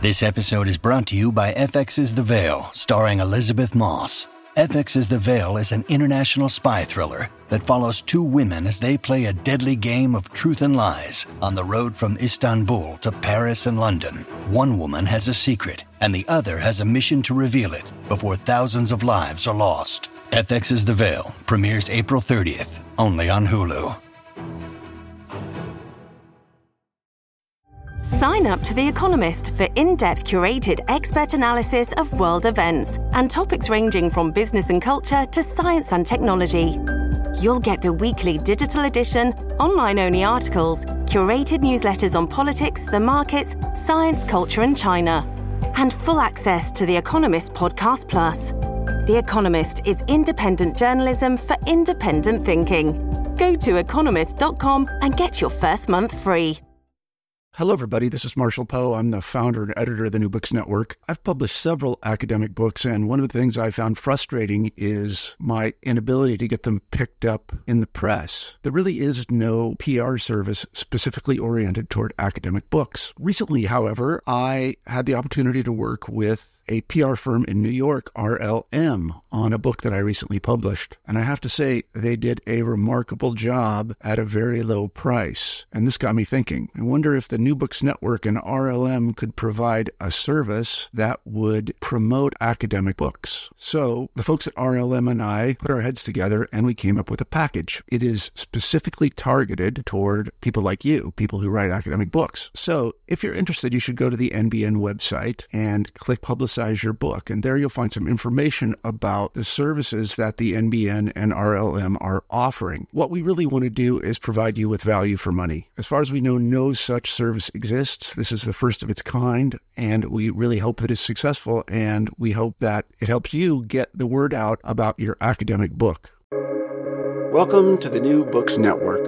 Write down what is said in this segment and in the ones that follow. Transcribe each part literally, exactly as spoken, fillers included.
This episode is brought to you by F X's The Veil, starring Elizabeth Moss. F X's The Veil is an international spy thriller that follows two women as they play a deadly game of truth and lies on the road from Istanbul to Paris and London. One woman has a secret, and the other has a mission to reveal it before thousands of lives are lost. F X's The Veil premieres April thirtieth, only on Hulu. Sign up to The Economist for in-depth curated expert analysis of world events and topics ranging from business and culture to science and technology. You'll get the weekly digital edition, online-only articles, curated newsletters on politics, the markets, science, culture and China, and full access to The Economist Podcast Plus. The Economist is independent journalism for independent thinking. Go to economist dot com and get your first month free. Hello, everybody. This is Marshall Poe. I'm the founder and editor of the New Books Network. I've published several academic books, and one of the things I found frustrating is my inability to get them picked up in the press. There really is no P R service specifically oriented toward academic books. Recently, however, I had the opportunity to work with a P R firm in New York, R L M, on a book that I recently published. And I have to say, they did a remarkable job at a very low price. And this got me thinking. I wonder if the New Books Network and R L M could provide a service that would promote academic books. So the folks at R L M and I put our heads together and we came up with a package. It is specifically targeted toward people like you, people who write academic books. So if you're interested, you should go to the N B N website and click Publicize your book. And there you'll find some information about the services that the N B N and R L M are offering. What we really want to do is provide you with value for money. As far as we know, no such service exists. This is the first of its kind, and we really hope that it's successful, and we hope that it helps you get the word out about your academic book. Welcome to the New Books Network.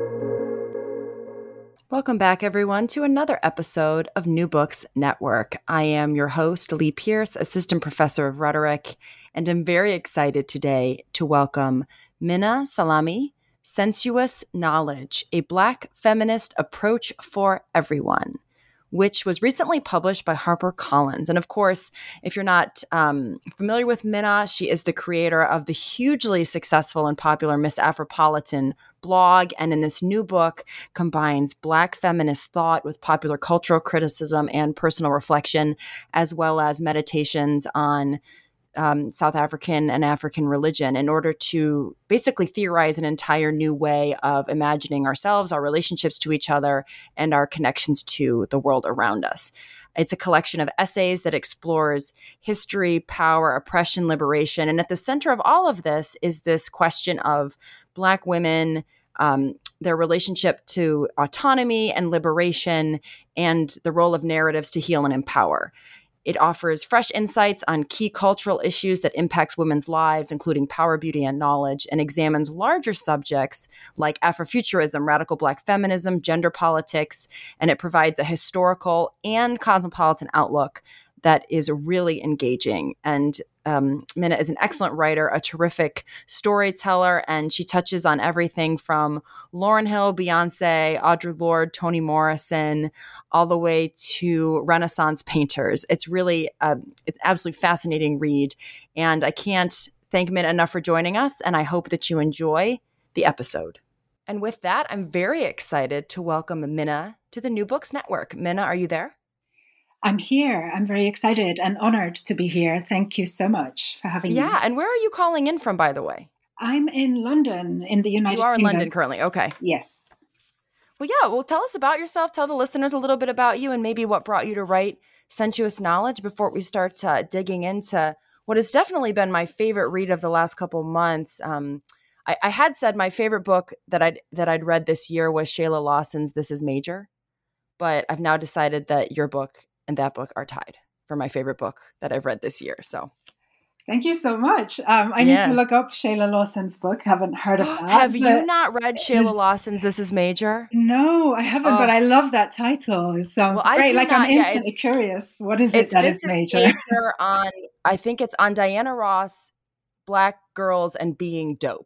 Welcome back, everyone, to another episode of New Books Network. I am your host, Lee Pierce, Assistant Professor of Rhetoric, and I'm very excited today to welcome Minna Salami, Sensuous Knowledge, a Black Feminist Approach for Everyone, which was recently published by HarperCollins. And of course, if you're not um, familiar with Minna, she is the creator of the hugely successful and popular Miss Afropolitan blog, and in this new book combines Black feminist thought with popular cultural criticism and personal reflection, as well as meditations on Um, South African and African religion in order to basically theorize an entire new way of imagining ourselves, our relationships to each other, and our connections to the world around us. It's a collection of essays that explores history, power, oppression, liberation. And at the center of all of this is this question of Black women, um, their relationship to autonomy and liberation, and the role of narratives to heal and empower. It offers fresh insights on key cultural issues that impacts women's lives, including power, beauty, and knowledge, and examines larger subjects like Afrofuturism, radical Black feminism, gender politics, and it provides a historical and cosmopolitan outlook that is really engaging. And um, Minna is an excellent writer, a terrific storyteller, and she touches on everything from Lauryn Hill, Beyonce, Audre Lorde, Toni Morrison, all the way to Renaissance painters. It's really, uh, it's absolutely fascinating read. And I can't thank Minna enough for joining us, and I hope that you enjoy the episode. And with that, I'm very excited to welcome Minna to the New Books Network. Minna, are you there? I'm here. I'm very excited and honored to be here. Thank you so much for having yeah, me. Yeah, and where are you calling in from, by the way? I'm in London, in the United Kingdom. You are in Kingdom. London currently, okay. Yes. Well, yeah, well, tell us about yourself. Tell the listeners a little bit about you and maybe what brought you to write Sensuous Knowledge before we start uh, digging into what has definitely been my favorite read of the last couple months. Um, I, I had said my favorite book that I'd, that I'd read this year was Shayla Lawson's This Is Major, but I've now decided that your book and that book are tied for my favorite book that I've read this year. So thank you so much. Um, I yeah. need to look up Shayla Lawson's book. Haven't heard of that. Have you not read Shayla Lawson's This Is Major? No, I haven't, oh. but I love that title. It sounds well, great. Like not, I'm instantly yeah, curious. What is it that is major? major on, I think it's on Diana Ross, Black Girls and Being Dope.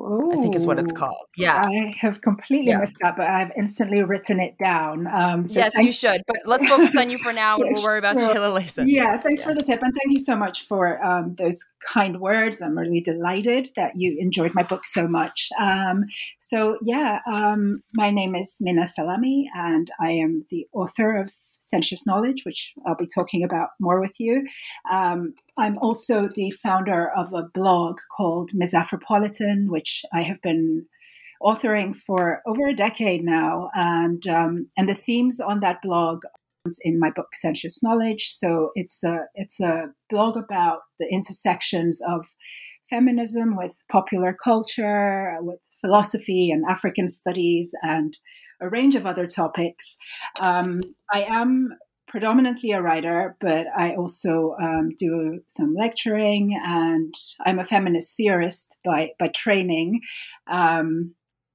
I think is what it's called. Yeah. I have completely yeah. missed that, but I've instantly written it down. Um, so yes, you should. But let's focus on you for now, and we'll worry about sure. Shayla Layson. Yeah, thanks yeah. for the tip. And thank you so much for um, those kind words. I'm really delighted that you enjoyed my book so much. Um, so yeah, um, my name is Minna Salami, and I am the author of Sensuous Knowledge, which I'll be talking about more with you. Um, I'm also the founder of a blog called Miz Afropolitan, which I have been authoring for over a decade now. And um, and the themes on that blog is in my book, Sensuous Knowledge. So it's a, it's a blog about the intersections of feminism with popular culture, with philosophy and African studies, and a range of other topics. Um, I am predominantly a writer, but I also um, do some lecturing, and I'm a feminist theorist by by training, um,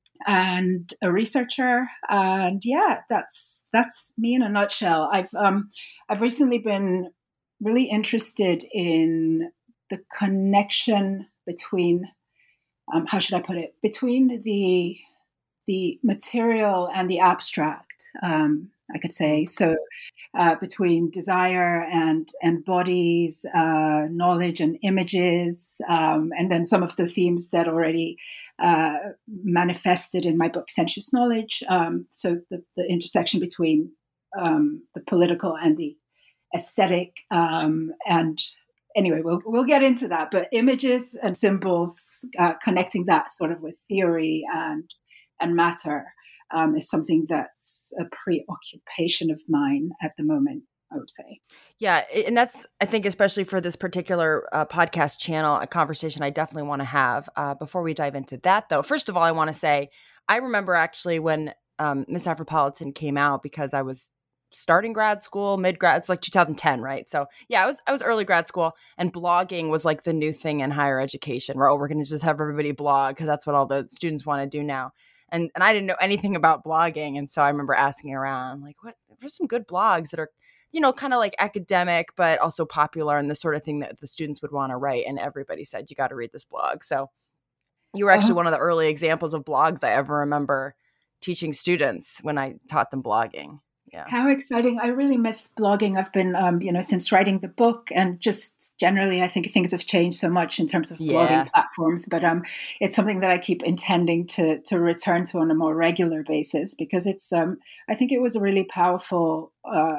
and a researcher. And yeah, that's that's me in a nutshell. I've um, I've recently been really interested in the connection between um, how should I put it between the the material and the abstract, um, I could say. So uh, between desire and and bodies, uh, knowledge and images, um, and then some of the themes that already uh, manifested in my book, Sensuous Knowledge. Um, so the, the intersection between um, the political and the aesthetic. Um, and anyway, we'll, we'll get into that. But images and symbols, uh, connecting that sort of with theory and and matter um, is something that's a preoccupation of mine at the moment, I would say. Yeah. And that's, I think, especially for this particular uh, podcast channel, a conversation I definitely want to have. Uh, before we dive into that, though, first of all, I want to say, I remember actually when um, Miz Afropolitan came out, because I was starting grad school, mid grad, it's like two thousand ten, right? So yeah, I was I was early grad school, and blogging was like the new thing in higher education, where, oh, we're going to just have everybody blog because that's what all the students want to do now. And and I didn't know anything about blogging. And so I remember asking around, like, what, there's some good blogs that are, you know, kind of like academic, but also popular and the sort of thing that the students would want to write. And everybody said, you got to read this blog. So you were actually uh-huh. one of the early examples of blogs I ever remember teaching students when I taught them blogging. Yeah. How exciting. I really miss blogging. I've been, um, you know, since writing the book, and just generally, I think things have changed so much in terms of yeah. blogging platforms, but um, it's something that I keep intending to to return to on a more regular basis, because it's, um, I think it was a really powerful uh,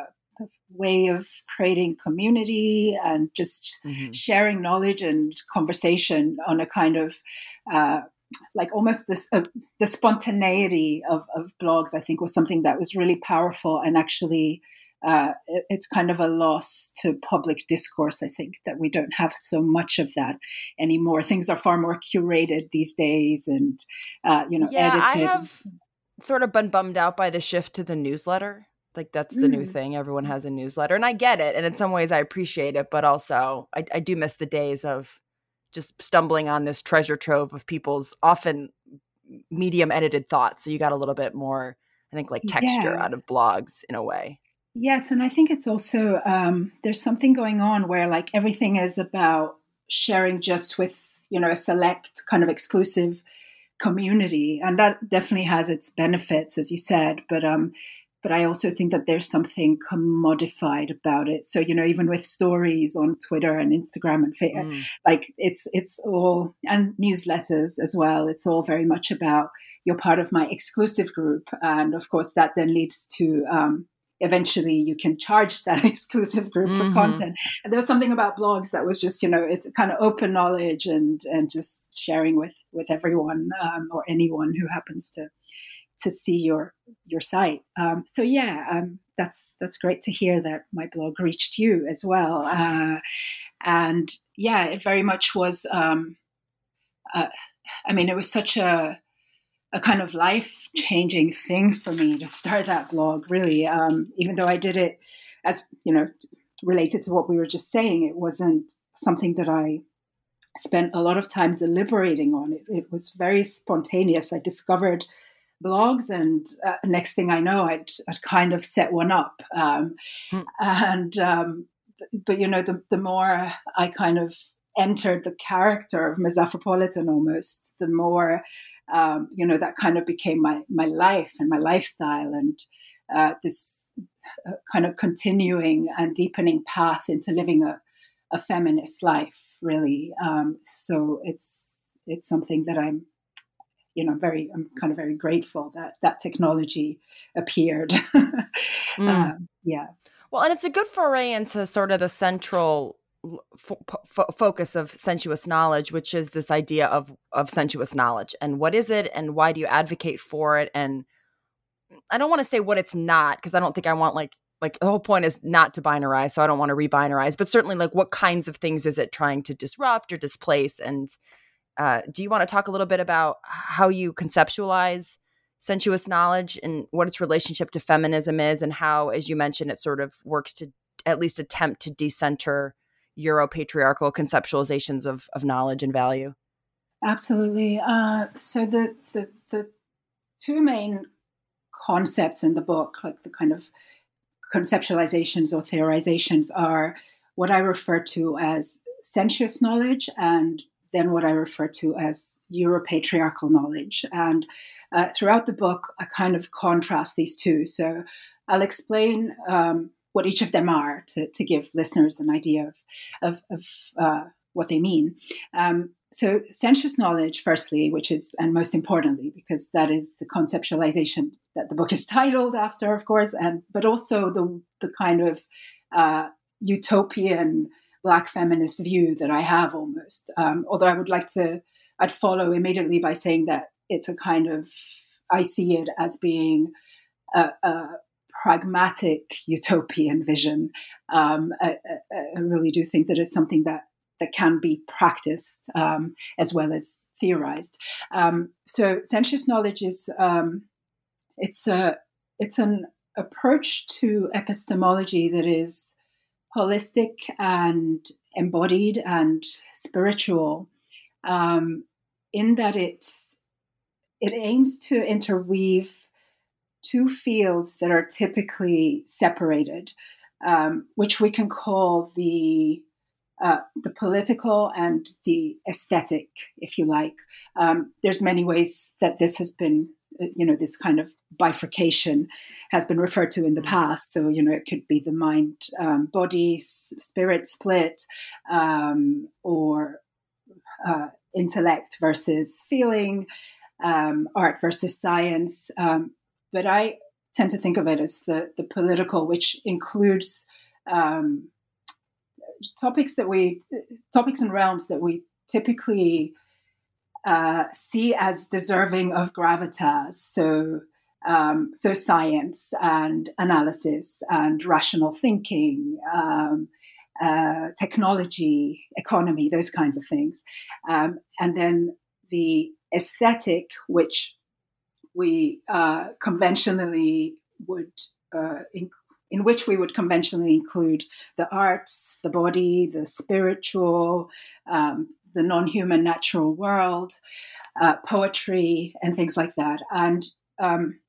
way of creating community and just mm-hmm. sharing knowledge and conversation on a kind of, uh, like almost this, uh, the spontaneity of, of blogs, I think, was something that was really powerful. And actually, uh, it, it's kind of a loss to public discourse, I think, that we don't have so much of that anymore. Things are far more curated these days and, uh, you know, yeah, edited. I have sort of been bummed out by the shift to the newsletter. Like, that's the mm. new thing. Everyone has a newsletter, and I get it. And in some ways I appreciate it, but also I, I do miss the days of just stumbling on this treasure trove of people's often medium edited thoughts. So you got a little bit more, I think, like texture yeah. out of blogs in a way. Yes. And I think it's also, um, there's something going on where like everything is about sharing just with, you know, a select kind of exclusive community. And that definitely has its benefits, as you said. But, um, But I also think that there's something commodified about it. So, you know, even with stories on Twitter and Instagram and Facebook, mm. like it's it's all, and newsletters as well, it's all very much about, you're part of my exclusive group. And of course, that then leads to um, eventually you can charge that exclusive group mm-hmm. for content. And there was something about blogs that was just, you know, it's kind of open knowledge and and just sharing with, with everyone um, or anyone who happens to to see your your site. Um, so yeah, um, that's that's great to hear that my blog reached you as well. Uh, and yeah, it very much was, um, uh, I mean, it was such a, a kind of life-changing thing for me to start that blog, really. Um, even though I did it as, you know, related to what we were just saying, it wasn't something that I spent a lot of time deliberating on. It, it was very spontaneous. I discovered blogs, and uh, next thing I know, I'd, I'd kind of set one up. Um, mm. And, um, but, but, you know, the, the more I kind of entered the character of Mizrahipolitan almost, the more, um, you know, that kind of became my, my life and my lifestyle, and uh, this uh, kind of continuing and deepening path into living a, a feminist life, really. Um, so it's it's something that I'm, you know, very, I'm kind of very grateful that that technology appeared. mm. um, yeah. Well, and it's a good foray into sort of the central F- f- focus of sensuous knowledge, which is this idea of of sensuous knowledge, and what is it, and why do you advocate for it? And I don't want to say what it's not, because I don't think I want like like the whole point is not to binarize, so I don't want to rebinarize, but certainly like what kinds of things is it trying to disrupt or displace? And uh, do you want to talk a little bit about how you conceptualize sensuous knowledge and what its relationship to feminism is, and how, as you mentioned, it sort of works to at least attempt to decenter Euro-patriarchal conceptualizations of, of knowledge and value? Absolutely. Uh, so the, the the two main concepts in the book, like the kind of conceptualizations or theorizations, are what I refer to as sensuous knowledge, and then what I refer to as Euro-patriarchal knowledge. And uh, throughout the book, I kind of contrast these two. So I'll explain um, what each of them are to, to give listeners an idea of, of, of uh, what they mean. Um, so sensuous knowledge, firstly, which is, and most importantly, because that is the conceptualization that the book is titled after, of course, and but also the, the kind of uh, utopian Black feminist view that I have almost. Um, although I would like to, I'd follow immediately by saying that it's a kind of, I see it as being a, a pragmatic utopian vision. Um, I, I really do think that it's something that, that can be practiced um, as well as theorized. Um, so sensuous knowledge is um, it's a it's an approach to epistemology that is holistic and embodied and spiritual, um, in that it's it aims to interweave two fields that are typically separated, um, which we can call the uh, the political and the aesthetic, if you like. Um, there's many ways that this has been, you know, this kind of bifurcation has been referred to in the past. So, you know, it could be the mind, um, body, s- spirit split, um, or uh, intellect versus feeling, um, art versus science. Um, but I tend to think of it as the, the political, which includes um, topics that we, topics and realms that we typically uh, see as deserving of gravitas. So, um, so science and analysis and rational thinking, um, uh, technology, economy, those kinds of things. Um, and then the aesthetic, which we uh, conventionally would, uh, in, in which we would conventionally include the arts, the body, the spiritual, um, the non-human natural world, uh, poetry, and things like that. And um,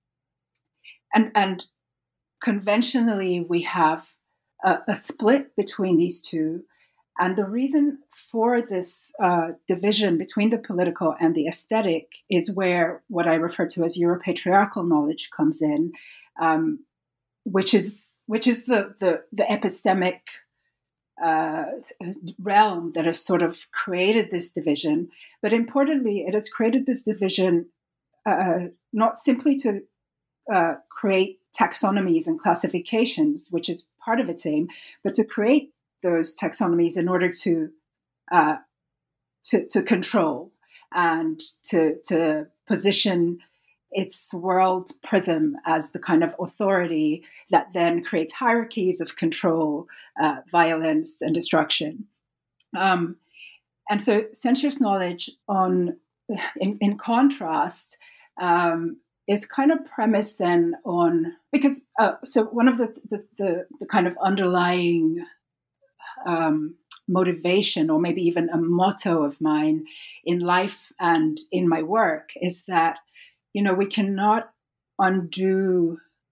and and conventionally, we have a, a split between these two. And the reason for this uh, division between the political and the aesthetic is where what I refer to as Euro-patriarchal knowledge comes in, um, which is which is the the, the epistemic uh, realm that has sort of created this division. But importantly, it has created this division uh, not simply to uh, create taxonomies and classifications, which is part of its aim, but to create those taxonomies in order to uh, to, to control and to to position its world prism as the kind of authority that then creates hierarchies of control, uh, violence, and destruction. Um, and so, sensuous knowledge, on in, in contrast, um, is kind of premised then on because uh, so one of the the, the the kind of underlying Um, motivation, or maybe even a motto of mine in life and in my work, is that, you know, we cannot undo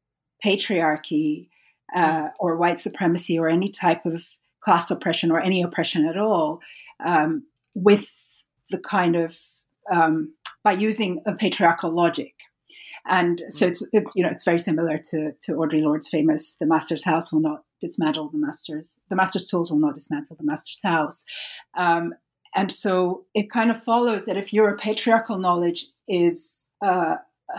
patriarchy uh, or white supremacy or any type of class oppression or any oppression at all um, with the kind of um, by using a patriarchal logic. And so it's it, you know it's very similar to to Audre Lorde's famous "The Master's house will not dismantle the master's the master's tools will not dismantle the master's house," um, and so it kind of follows that if your patriarchal knowledge is uh,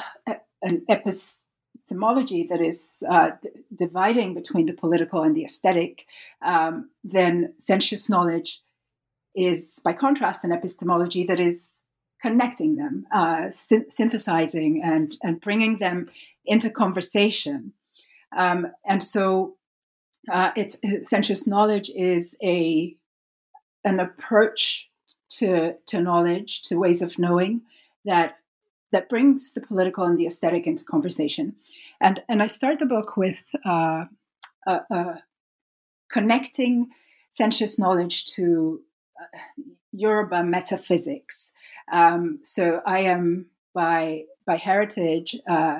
an epistemology that is uh, d- dividing between the political and the aesthetic, um, then sensuous knowledge is, by contrast, an epistemology that is connecting them, uh, sy- synthesizing and, and bringing them into conversation. Um, and so uh, it's, sensuous knowledge is a an approach to, to knowledge, to ways of knowing that that brings the political and the aesthetic into conversation. And, and I start the book with uh, uh, uh, connecting sensuous knowledge to uh, Yoruba metaphysics. Um, so I am by by heritage uh,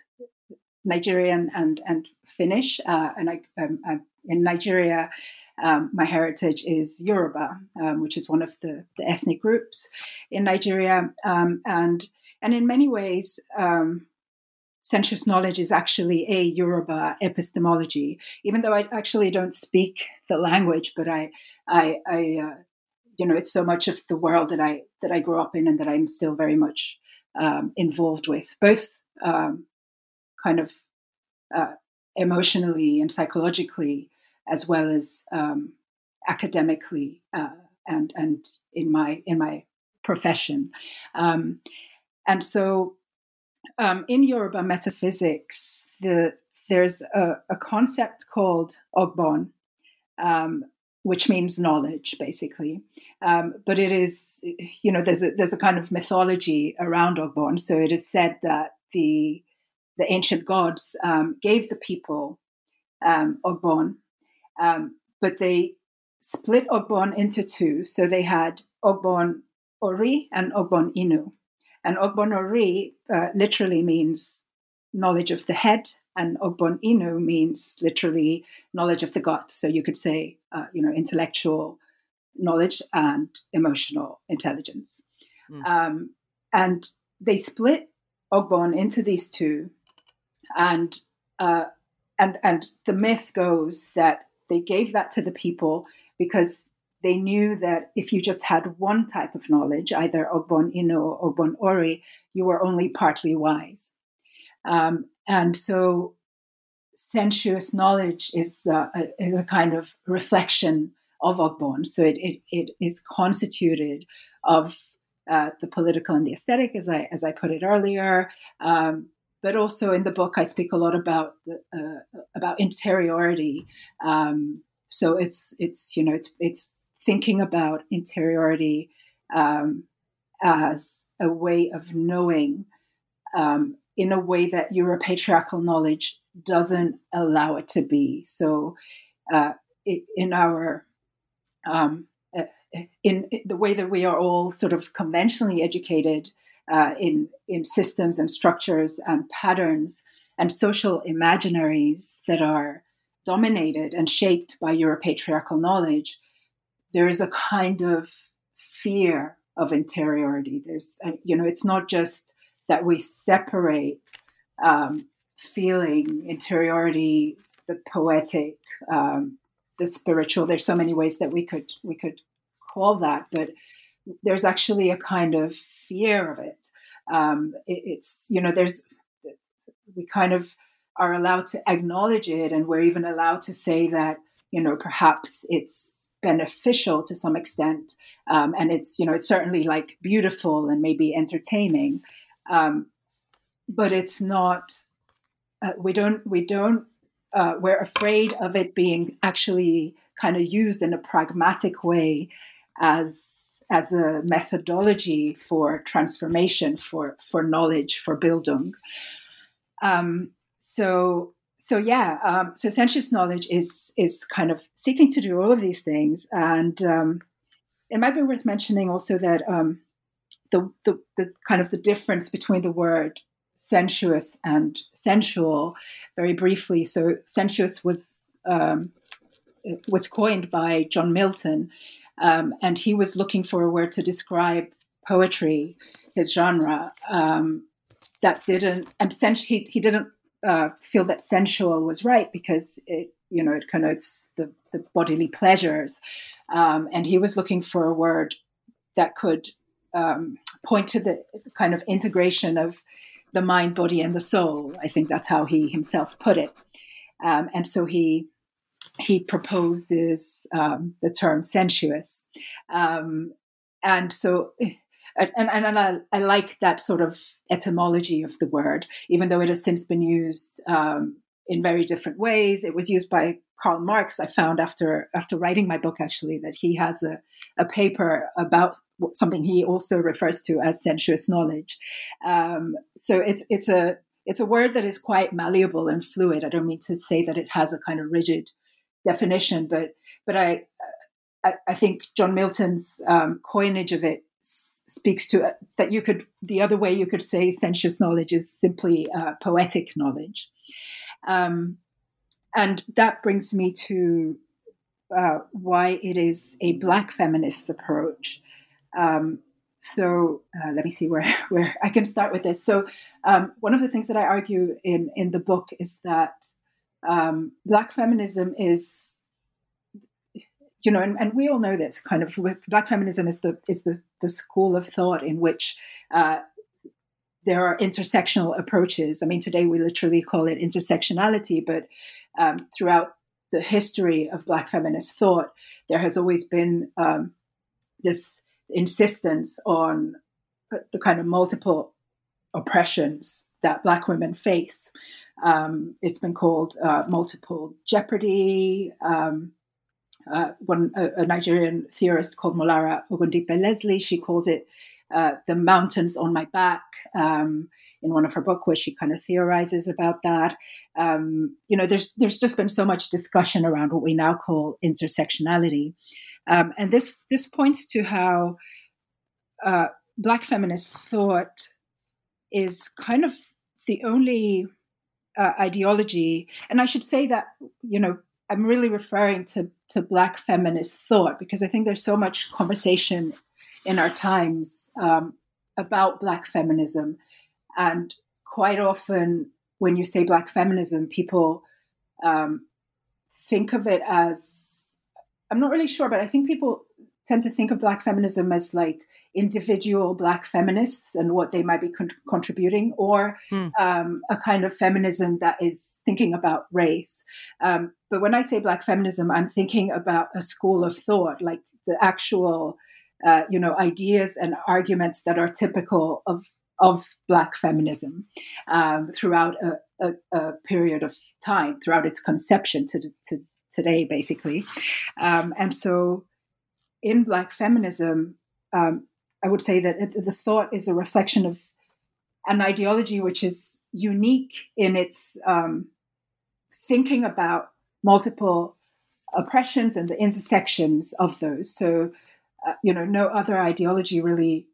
Nigerian and and Finnish, uh, and I, um, I'm in Nigeria. Um, my heritage is Yoruba, um, which is one of the, the ethnic groups in Nigeria, um, and and in many ways, um, sensuous knowledge is actually a Yoruba epistemology. Even though I actually don't speak the language, but I I. I uh, You know, it's so much of the world that I that I grew up in and that I'm still very much um, involved with, both um, kind of uh, emotionally and psychologically, as well as um, academically uh, and and in my in my profession. Um, and so, um, in Yoruba metaphysics, the there's a, a concept called ogbon. Um, which means knowledge, basically. Um, but it is, you know, there's a, there's a kind of mythology around ogbon. So it is said that the the ancient gods um, gave the people um, ogbon, um, but they split ogbon into two. So they had ogbon ori and ogbon inu. And ogbon ori uh, literally means knowledge of the head, and ogbon inu means literally knowledge of the gut. So you could say, uh, you know, intellectual knowledge and emotional intelligence. Mm. Um, and they split ogbon into these two, and uh, and and the myth goes that they gave that to the people because they knew that if you just had one type of knowledge, either ogbon inu or ogbon ori, you were only partly wise. Um, and so sensuous knowledge is, uh, a, is a kind of reflection of ogbon. So it, it, it is constituted of uh, the political and the aesthetic, as I as I put it earlier. Um, but also in the book, I speak a lot about the, uh, about interiority. Um, so it's it's you know it's it's thinking about interiority um, as a way of knowing. Um, in a way that Euro-patriarchal knowledge doesn't allow it to be. So uh, it, in our, um, in, in the way that we are all sort of conventionally educated uh, in, in systems and structures and patterns and social imaginaries that are dominated and shaped by Euro-patriarchal knowledge, there is a kind of fear of interiority. There's, you know, it's not just that we separate um, feeling, interiority, the poetic, um, the spiritual. There's so many ways that we could we could call that, but there's actually a kind of fear of it. Um, it it's you know there's we kind of are allowed to acknowledge it, and we're even allowed to say that you know perhaps it's beneficial to some extent, um, and it's you know it's certainly like beautiful and maybe entertaining. Um, but it's not. Uh, we don't. We don't. Uh, we're afraid of it being actually kind of used in a pragmatic way, as as a methodology for transformation, for for knowledge, for Bildung. Um, so so yeah. Um, so sensuous knowledge is is kind of seeking to do all of these things, and um, it might be worth mentioning also that. Um, The, the the kind of the difference between the word sensuous and sensual, very briefly. So sensuous was um, was coined by John Milton, Um, and he was looking for a word to describe poetry, his genre, um, that didn't, and sen- he, he didn't uh, feel that sensual was right because it, you know, it connotes the, the bodily pleasures. Um, and he was looking for a word that could um, point to the kind of integration of the mind, body, and the soul. I think that's how he himself put it. Um, and so he he proposes um, the term sensuous. Um, and so, and, and, and I, I like that sort of etymology of the word, even though it has since been used um, in very different ways. It was used by Karl Marx. I found after after writing my book, actually, that he has a, a paper about something he also refers to as sensuous knowledge. Um, so it's it's a it's a word that is quite malleable and fluid. I don't mean to say that it has a kind of rigid definition, but but I I, I think John Milton's um, coinage of it s- speaks to uh, that you could the other way you could say sensuous knowledge is simply uh, poetic knowledge. Um, And that brings me to uh, why it is a Black feminist approach. Um, so uh, let me see where, where I can start with this. So um, one of the things that I argue in, in the book is that um, Black feminism is, you know, and, and we all know this kind of, Black feminism is the is the, the school of thought in which uh, there are intersectional approaches. I mean, today we literally call it intersectionality, but um, throughout the history of Black feminist thought, there has always been um, this insistence on the kind of multiple oppressions that Black women face. Um, it's been called uh, multiple jeopardy. Um, uh, one a, a Nigerian theorist called Molara Ogundipe Leslie, she calls it uh, the mountains on my back. Um, in one of her books, where she kind of theorizes about that. Um, you know, there's there's just been so much discussion around what we now call intersectionality, um, and this this points to how uh, Black feminist thought is kind of the only uh, ideology, and I should say that, you know, I'm really referring to to Black feminist thought because I think there's so much conversation in our times um, about Black feminism. And quite often when you say Black feminism, people um, think of it as, I'm not really sure, but I think people tend to think of Black feminism as like individual Black feminists and what they might be con- contributing, or hmm. um, a kind of feminism that is thinking about race. Um, but when I say Black feminism, I'm thinking about a school of thought, like the actual, uh, you know, ideas and arguments that are typical of of Black feminism um, throughout a, a, a period of time, throughout its conception to, to today, basically. Um, and so in Black feminism, um, I would say that it, the thought is a reflection of an ideology which is unique in its um, thinking about multiple oppressions and the intersections of those. So, uh, you know, no other ideology really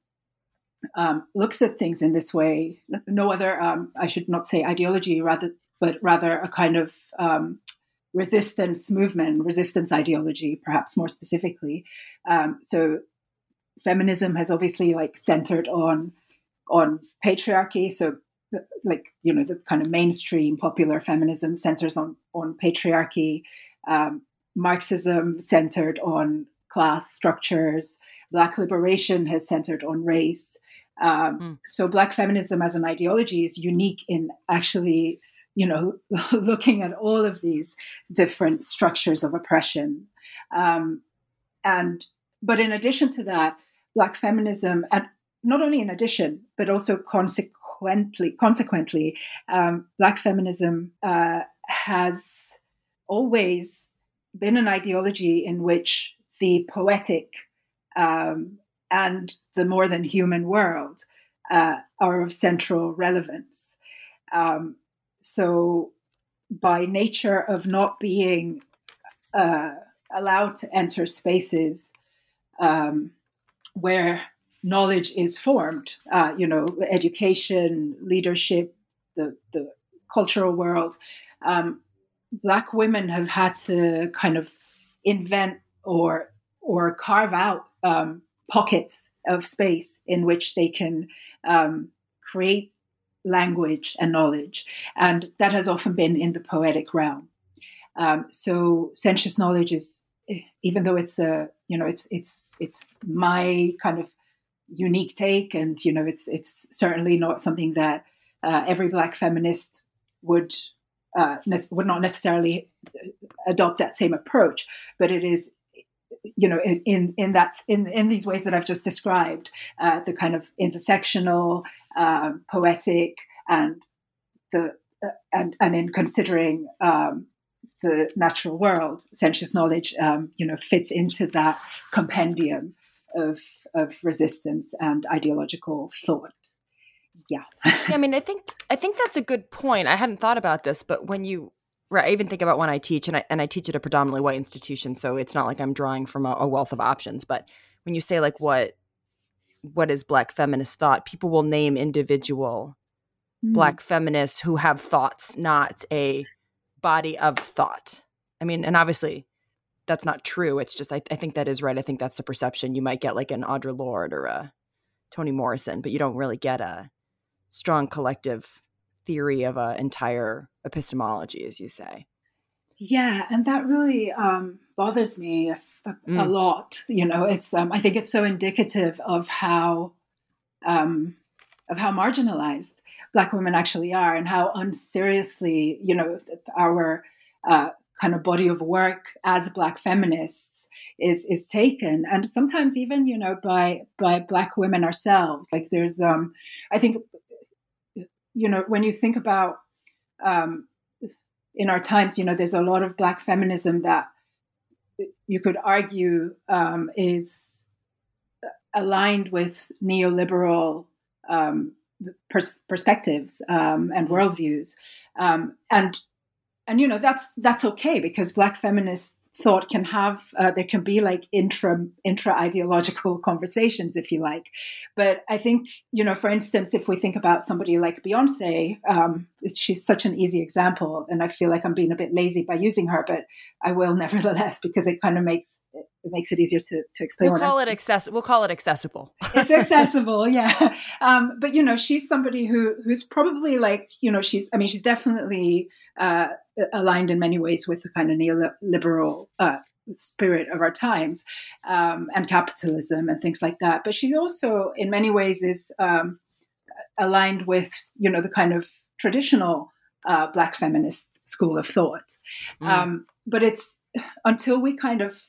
Um, looks at things in this way. No other, um, I should not say ideology, rather, but rather a kind of um, resistance movement, resistance ideology, perhaps more specifically. Um, so, feminism has obviously like centered on on patriarchy. So, like, you know, the kind of mainstream popular feminism centers on on patriarchy. Um, Marxism centered on class structures. Black liberation has centered on race. Um, mm. So Black feminism as an ideology is unique in actually, you know, looking at all of these different structures of oppression. Um, and, but in addition to that, Black feminism, and not only in addition, but also consequently, consequently, um, Black feminism uh, has always been an ideology in which the poetic um, and the more than human world uh, are of central relevance. Um, so by nature of not being uh, allowed to enter spaces um, where knowledge is formed, uh, you know, education, leadership, the, the cultural world, um, Black women have had to kind of invent or or carve out um, pockets of space in which they can um, create language and knowledge. And that has often been in the poetic realm. Um, so sensuous knowledge is, even though it's a, you know, it's it's it's my kind of unique take, and you know, it's it's certainly not something that uh, every Black feminist would uh, ne- would not necessarily adopt that same approach, but it is, you know, in in, in that in in these ways that I've just described, uh, the kind of intersectional, uh, poetic, and the uh, and and in considering um, the natural world, sensuous knowledge, um, you know, fits into that compendium of of resistance and ideological thought. Yeah. yeah, I mean, I think I think that's a good point. I hadn't thought about this, but when you, right, I even think about when I teach, and I and I teach at a predominantly white institution, so it's not like I'm drawing from a, a wealth of options. But when you say like what what is Black feminist thought, people will name individual mm. Black feminists who have thoughts, not a body of thought. I mean, and obviously that's not true. It's just, I, I think that is right. I think that's the perception. You might get like an Audre Lorde or a Toni Morrison, but you don't really get a strong collective theory of an entire epistemology, as you say. Yeah. And that really um, bothers me a, a, mm. a lot. You know, it's, um, I think it's so indicative of how, um, of how marginalized Black women actually are, and how unseriously, you know, our uh, kind of body of work as Black feminists is is taken, and sometimes even, you know, by by Black women ourselves. Like there's, um, I think, you know, when you think about um, in our times, you know, there's a lot of Black feminism that you could argue um, is aligned with neoliberal Um, Pers- perspectives um, and worldviews, um, and and you know that's that's okay, because Black feminist thought can have uh, there can be like intra intra ideological conversations, if you like. But I think, you know, for instance, if we think about somebody like Beyonce, um, she's such an easy example, and I feel like I'm being a bit lazy by using her, but I will nevertheless, because it kind of makes it, it makes it easier to to explain. We'll call it access. We'll call it accessible. It's accessible, yeah. Um, but you know, she's somebody who who's probably like, you know, she's I mean, she's definitely uh, aligned in many ways with the kind of neoliberal uh, spirit of our times, um, and capitalism and things like that. But she also, in many ways, is um, aligned with, you know, the kind of traditional uh, Black feminist school of thought. Mm. Um, but it's until we kind of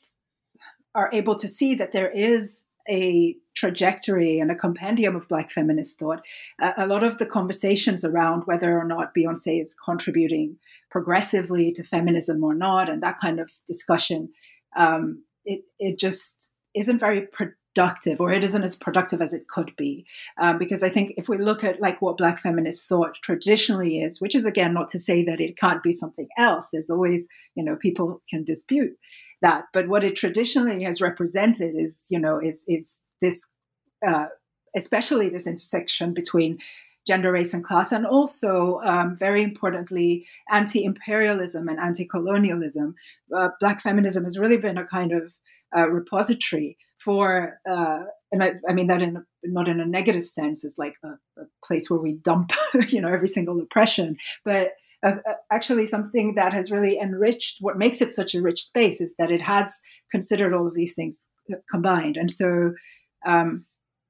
are able to see that there is a trajectory and a compendium of Black feminist thought, uh, a lot of the conversations around whether or not Beyonce is contributing progressively to feminism or not, and that kind of discussion, um, it it just isn't very productive, or it isn't as productive as it could be. Um, because I think if we look at like what Black feminist thought traditionally is, which is again not to say that it can't be something else. There's always, you know, people can dispute that, but what it traditionally has represented is, you know, is is this, uh, especially this intersection between gender, race, and class, and also, um, very importantly, anti-imperialism and anti-colonialism. Uh, Black feminism has really been a kind of uh, repository for, uh, and I, I mean that in not in a negative sense, as like a, a place where we dump, you know, every single oppression, but Uh, uh, actually something that has really enriched. What makes it such a rich space is that it has considered all of these things combined. And so um,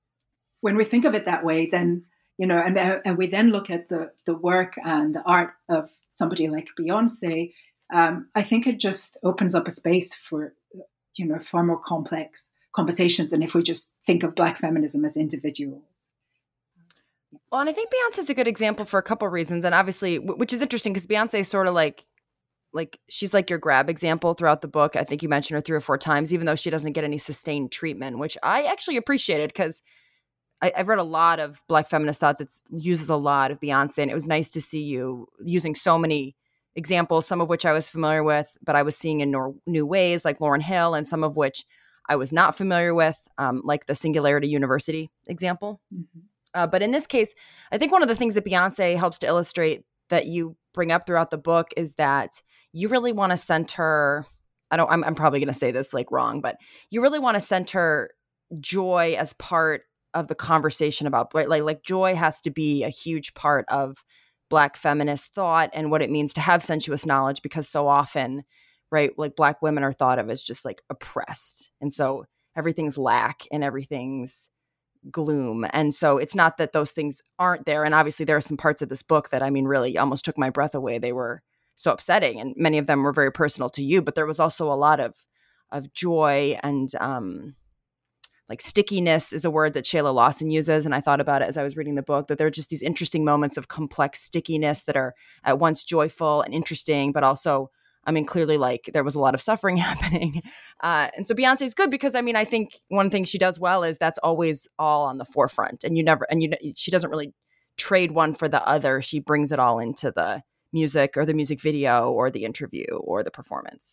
when we think of it that way, then, you know, and, and we then look at the, the work and the art of somebody like Beyonce, um, I think it just opens up a space for, you know, far more complex conversations than if we just think of Black feminism as individuals. Well, and I think Beyonce is a good example for a couple of reasons. And obviously, which is interesting because Beyonce is sort of like, like she's like your grab example throughout the book. I think you mentioned her three or four times, even though she doesn't get any sustained treatment, which I actually appreciated because I've read a lot of Black feminist thought that uses a lot of Beyonce. And it was nice to see you using so many examples, some of which I was familiar with, but I was seeing in nor- new ways, like Lauryn Hill, and some of which I was not familiar with, um, like the Singularity University example. Mm-hmm. Uh, but in this case, I think one of the things that Beyonce helps to illustrate that you bring up throughout the book is that you really want to center I don't, I'm, I'm probably going to say this like wrong, but you really want to center joy as part of the conversation about, like, like joy has to be a huge part of Black feminist thought and what it means to have sensuous knowledge, because so often, right, like Black women are thought of as just like oppressed. And so everything's lack and everything's gloom. And so it's not that those things aren't there. And obviously there are some parts of this book that, I mean, really almost took my breath away. They were so upsetting, and many of them were very personal to you, but there was also a lot of of joy and um like stickiness is a word that Shayla Lawson uses. And I thought about it as I was reading the book, that there are just these interesting moments of complex stickiness that are at once joyful and interesting, but also, I mean, clearly like there was a lot of suffering happening. Uh, and so Beyonce is good because, I mean, I think one thing she does well is that's always all on the forefront, and you never, and you, she doesn't really trade one for the other. She brings it all into the music or the music video or the interview or the performance.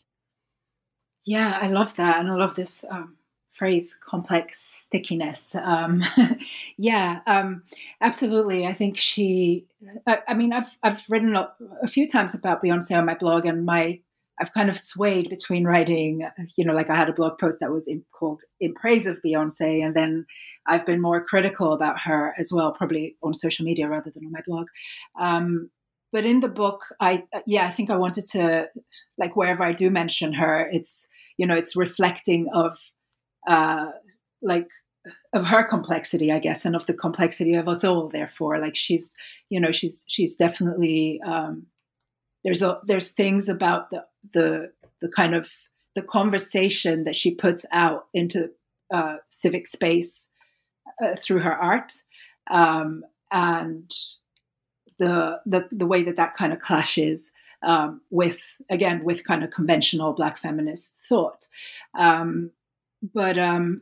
Yeah, I love that. And I love this um, phrase, complex stickiness. Um, yeah, um, absolutely. I think she, I, I mean, I've, I've written a, a few times about Beyonce on my blog, and my, I've kind of swayed between writing, you know, like I had a blog post that was in, called In Praise of Beyonce. And then I've been more critical about her as well, probably on social media rather than on my blog. Um, But in the book, I, yeah, I think I wanted to, like, wherever I do mention her, it's, you know, it's reflecting of, uh, like, of her complexity, I guess, and of the complexity of us all. Therefore, like, she's, you know, she's, she's definitely, um, there's a, there's things about the, the, the kind of the conversation that she puts out into uh, civic space uh, through her art, um, and the the the way that that kind of clashes um, with, again, with kind of conventional Black feminist thought. Um, but um,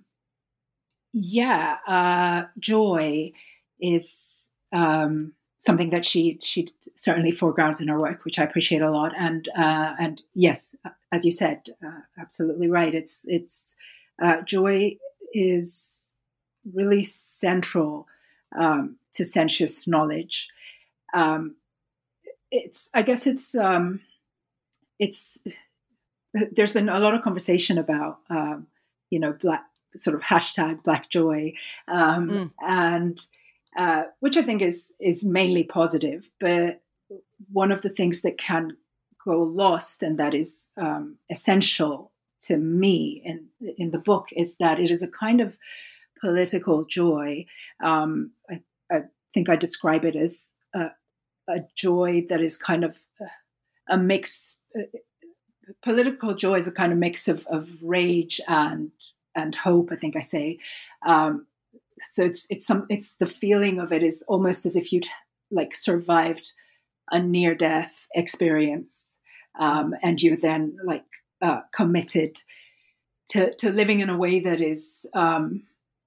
yeah, uh, joy is um, something that she she certainly foregrounds in her work, which I appreciate a lot. And uh, and yes, as you said, uh, absolutely right. It's it's uh, joy is really central um, to sensuous knowledge. Um, it's, I guess it's, um, it's, there's been a lot of conversation about, um, you know, black, sort of hashtag Black joy, um, mm. and, uh, which I think is, is mainly positive, but one of the things that can go lost, and that is, um, essential to me in, in the book, is that it is a kind of political joy. Um, I, I think I describe it as, a, a joy that is kind of a mix. Uh, political joy is a kind of mix of, of rage and and hope, I think I say. Um, so it's it's some it's the feeling of it is almost as if you'd like survived a near death experience, um, and you're then like uh, committed to to living in a way that is Um,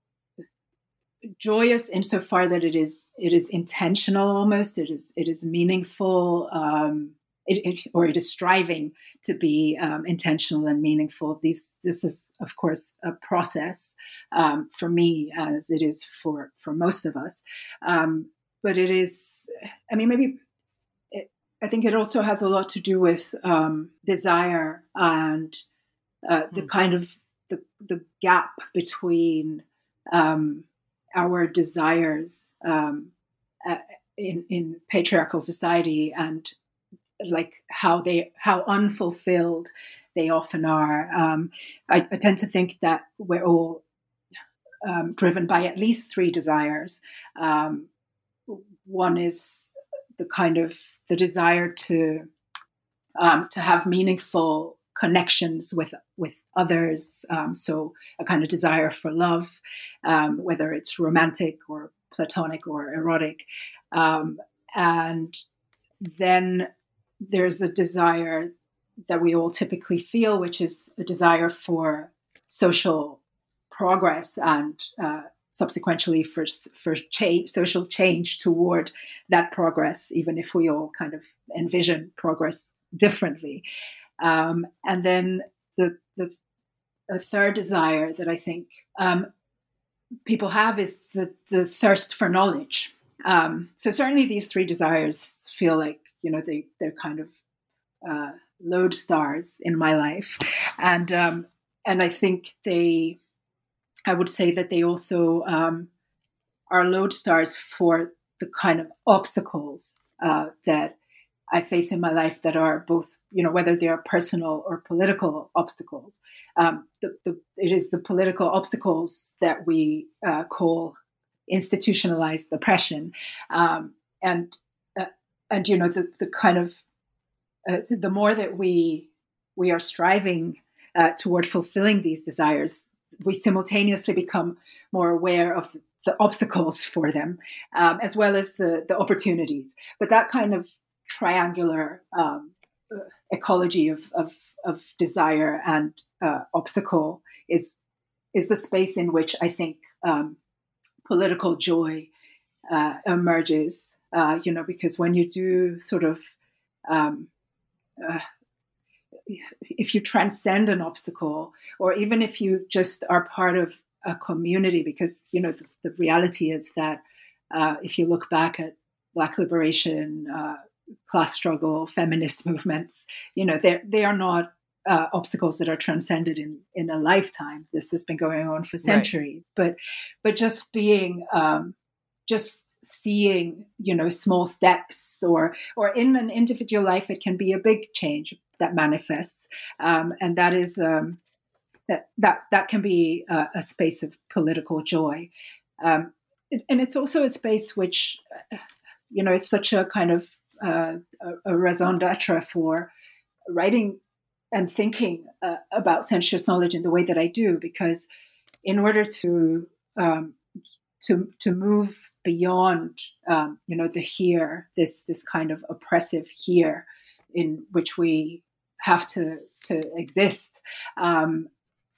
joyous insofar that it is it is intentional, almost it is it is meaningful, um, it, it, or it is striving to be um, intentional and meaningful. These this is of course a process um, for me, as it is for for most of us. Um, but it is, I mean, maybe it, I think it also has a lot to do with um, desire and uh, the mm. kind of the the gap between Um, our desires um, uh, in, in patriarchal society, and like how they how unfulfilled they often are. Um, I, I tend to think that we're all um, driven by at least three desires. Um, one is the kind of the desire to um, to have meaningful connections with with others, um, so a kind of desire for love, um, whether it's romantic or platonic or erotic, um, and then there's a desire that we all typically feel, which is a desire for social progress and uh, subsequently for for change, social change toward that progress, even if we all kind of envision progress differently. Um, and then the, the a third desire that I think um, people have is the, the thirst for knowledge. Um, so certainly these three desires feel like, you know, they, they're kind of uh, lodestars in my life. and um, and I think they, I would say that they also um, are lodestars for the kind of obstacles uh, that I face in my life that are both, you know, whether they are personal or political obstacles. Um, the, the, it is the political obstacles that we uh, call institutionalized oppression, um, and uh, and you know the the kind of uh, the more that we we are striving uh, toward fulfilling these desires, we simultaneously become more aware of the obstacles for them, um, as well as the the opportunities. But that kind of triangular um, ecology of, of of desire and uh, obstacle is is the space in which I think um, political joy uh, emerges. Uh, you know, because when you do sort of um, uh, if you transcend an obstacle, or even if you just are part of a community, because you know the, the reality is that uh, if you look back at Black liberation, uh, class struggle, feminist movements, you know, they they are not uh, obstacles that are transcended in, in a lifetime. This has been going on for centuries. Right. But but just being, um, just seeing, you know, small steps, or or in an individual life, it can be a big change that manifests, um, and that is um, that that that can be a, a space of political joy, um, and it's also a space which, you know, it's such a kind of Uh, a, a raison d'etre for writing and thinking uh, about sensuous knowledge in the way that I do, because in order to um, to to move beyond, um, you know, the here, this this kind of oppressive here in which we have to to exist, um,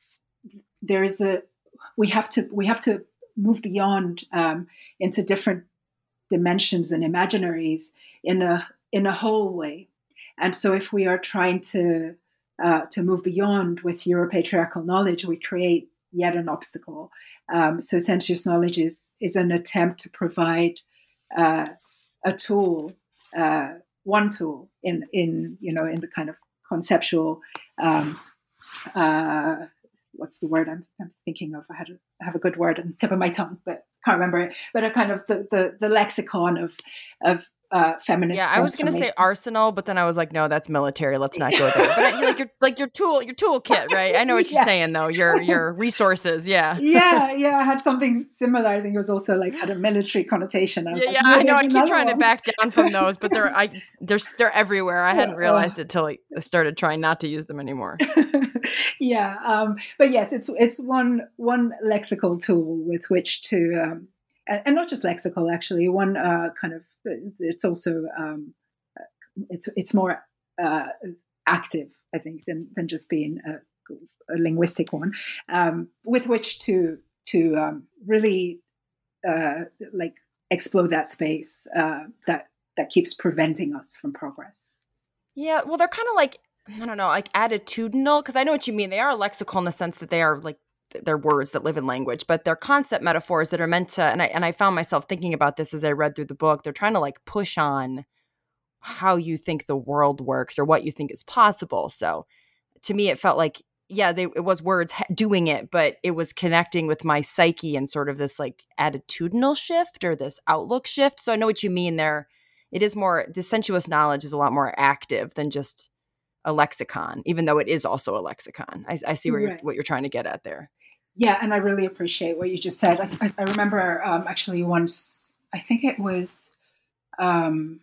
there is a we have to we have to move beyond um, into different dimensions and imaginaries in a in a whole way. And so if we are trying to uh, to move beyond with Europatriarchal knowledge, we create yet an obstacle. Um, so sensuous knowledge is is an attempt to provide uh, a tool, uh, one tool in in you know in the kind of conceptual um, uh, what's the word I'm, I'm thinking of? I had a, I have a good word on the tip of my tongue, but can't remember it. But a kind of the the, the lexicon of of uh, feminist. Yeah, I was going to say arsenal, but then I was like, no, that's military. Let's not go there. But I, like your like your tool, your toolkit, right? I know what you're yeah. saying, though. Your your resources, yeah. yeah, yeah. I had something similar. I think it was also like had a military connotation. I was yeah, like, yeah. I know. I keep trying one. to back down from those, but they're I they're they're everywhere. I hadn't realized it till I started trying not to use them anymore. yeah, um, but yes, it's it's one one lexical tool with which to. Um, And not just lexical, actually. One uh, kind of, it's also, um, it's it's more uh, active, I think, than than just being a, a linguistic one, um, with which to to um, really uh, like explode that space uh, that that keeps preventing us from progress. Yeah, well, they're kind of like, I don't know, like attitudinal, because I know what you mean. They are lexical in the sense that they are like, they're words that live in language, but they're concept metaphors that are meant to, and I and I found myself thinking about this as I read through the book, they're trying to like push on how you think the world works or what you think is possible. So to me, it felt like, yeah, they, it was words doing it, but it was connecting with my psyche and sort of this like attitudinal shift or this outlook shift. So I know what you mean there. It is more, the sensuous knowledge is a lot more active than just a lexicon, even though it is also a lexicon. I, I see where right. you're, what you're trying to get at there. Yeah, and I really appreciate what you just said. I, I remember um, actually once, I think it was um,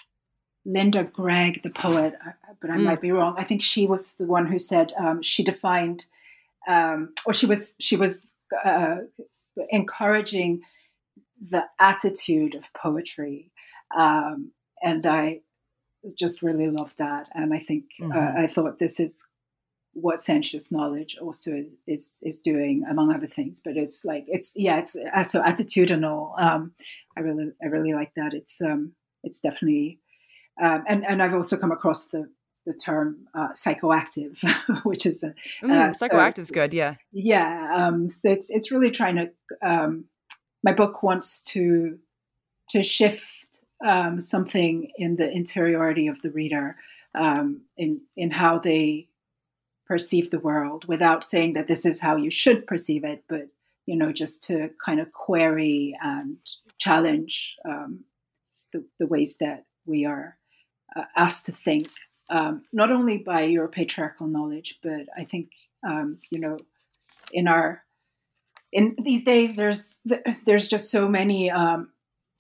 Linda Gregg, the poet, but I mm. might be wrong. I think she was the one who said um, she defined, um, or she was she was uh, encouraging the attitude of poetry, um, and I just really love that. And I think mm-hmm. uh, I thought this is what sensuous knowledge also is, is is doing, among other things. But it's like it's yeah, it's also attitudinal. Um, I really I really like that. It's um, it's definitely um, and and I've also come across the the term uh, psychoactive, which is a mm, uh, psychoactive is so good. Yeah, yeah. Um, so it's it's really trying to. Um, my book wants to to shift um, something in the interiority of the reader, um, in in how they perceive the world, without saying that this is how you should perceive it, but, you know, just to kind of query and challenge um, the, the ways that we are uh, asked to think, um, not only by Europatriarchal knowledge, but I think, um, you know, in our, in these days, there's, there's just so many um,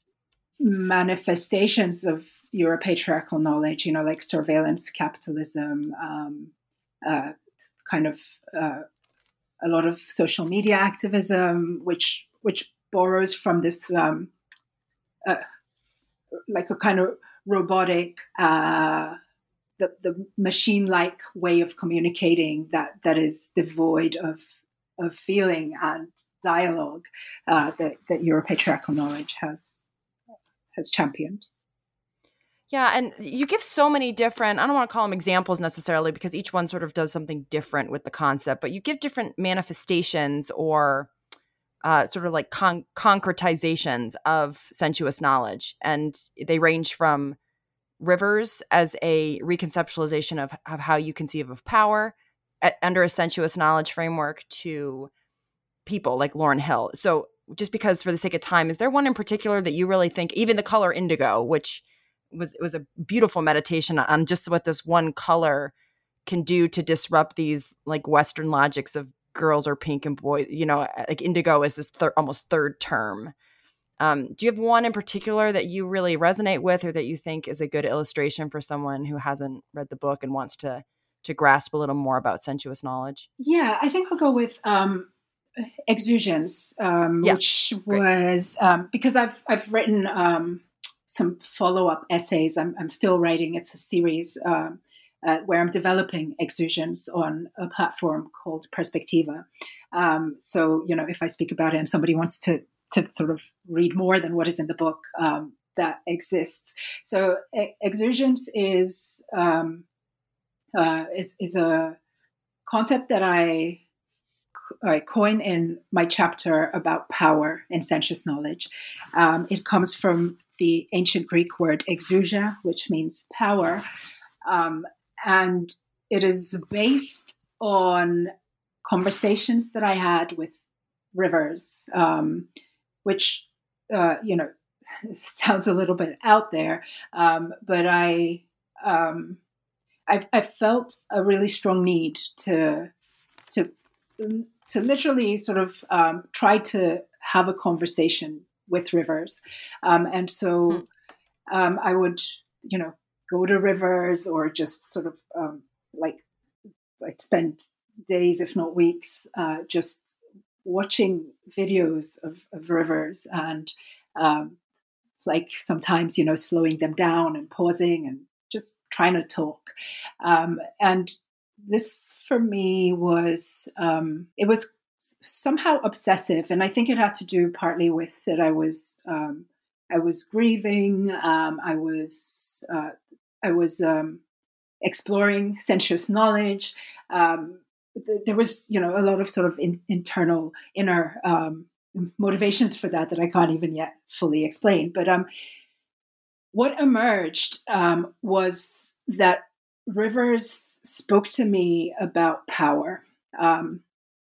manifestations of Europatriarchal knowledge, you know, like surveillance capitalism, um, uh, kind of uh, a lot of social media activism, which which borrows from this um, uh, like a kind of robotic, uh, the the machine-like way of communicating that that is devoid of of feeling and dialogue uh, that that Europatriarchal knowledge has has championed. Yeah, and you give so many different, I don't want to call them examples necessarily because each one sort of does something different with the concept, but you give different manifestations or uh, sort of like con- concretizations of sensuous knowledge. And they range from rivers as a reconceptualization of, of how you conceive of power at, under a sensuous knowledge framework to people like Lauryn Hill. So just because for the sake of time, is there one in particular that you really think, even the color indigo, which was it was a beautiful meditation on just what this one color can do to disrupt these like Western logics of girls are pink and boys, you know, like indigo is this thir- almost third term. Um, do you have one in particular that you really resonate with or that you think is a good illustration for someone who hasn't read the book and wants to to grasp a little more about sensuous knowledge? Yeah, I think I'll go with um, Exusions, um, yeah. which was um, because I've I've written um, some follow-up essays. I'm, I'm still writing. It's a series um, uh, where I'm developing Exusions on a platform called Perspectiva. Um, so, you know, if I speak about it and somebody wants to to sort of read more than what is in the book, um, that exists. So e- Exusions is, um, uh, is is a concept that I I coin in my chapter about power in sensuous knowledge. Um, it comes from the ancient Greek word exousia, which means power. Um, and it is based on conversations that I had with rivers, um, which, uh, you know, sounds a little bit out there, um, but I, um, I, I felt a really strong need to, to, to literally sort of um, try to have a conversation with rivers. Um, and so um, I would, you know, go to rivers or just sort of um, like, I'd spend days, if not weeks, uh, just watching videos of, of rivers and um, like sometimes, you know, slowing them down and pausing and just trying to talk. Um, and this for me was, um, it was somehow obsessive. And I think it had to do partly with that I was, um, I was grieving. Um, I was, uh, I was um, exploring sensuous knowledge. Um, th- there was, you know, a lot of sort of in, internal inner um, motivations for that that I can't even yet fully explain. But um, what emerged um, was that rivers spoke to me about power. Um,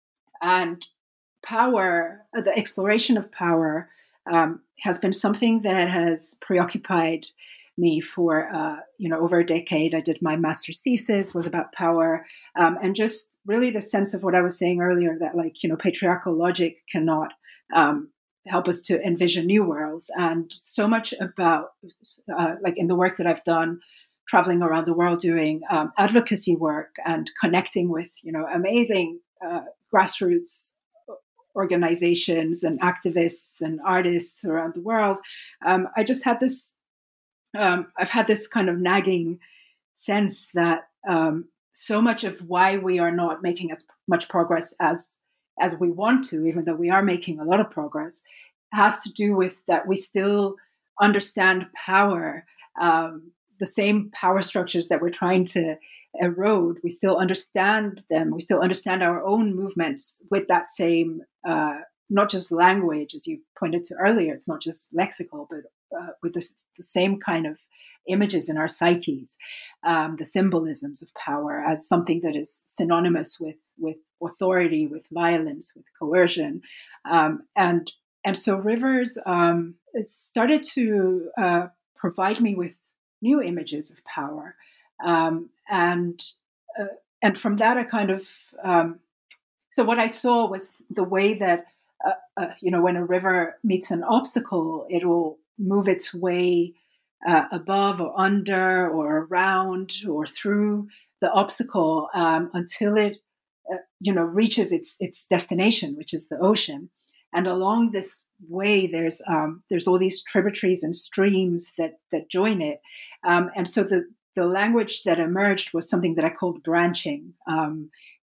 and power, the exploration of power, um, has been something that has preoccupied me for, uh, you know, over a decade. I did my master's thesis, was about power, um, and just really the sense of what I was saying earlier, that like, you know, patriarchal logic cannot um, help us to envision new worlds. And so much about, uh, like in the work that I've done, traveling around the world doing um, advocacy work and connecting with, you know, amazing uh, grassroots organizations and activists and artists around the world. Um, I just had this, um, I've had this kind of nagging sense that um, so much of why we are not making as much progress as as we want to, even though we are making a lot of progress, has to do with that we still understand power, um, the same power structures that we're trying to erode. We still understand them. We still understand our own movements with that same, uh, not just language, as you pointed to earlier. It's not just lexical, but uh, with this, the same kind of images in our psyches, um, the symbolisms of power as something that is synonymous with with authority, with violence, with coercion, um, and and so rivers um, it started to uh, provide me with new images of power, um, and uh, and from that I kind of um, so what I saw was the way that uh, uh, you know when a river meets an obstacle, it will move its way uh, above or under or around or through the obstacle um, until it uh, you know reaches its its destination, which is the ocean. And along this way, there's um, there's all these tributaries and streams that that join it. Um, and so the the language that emerged was something that I called branching, um,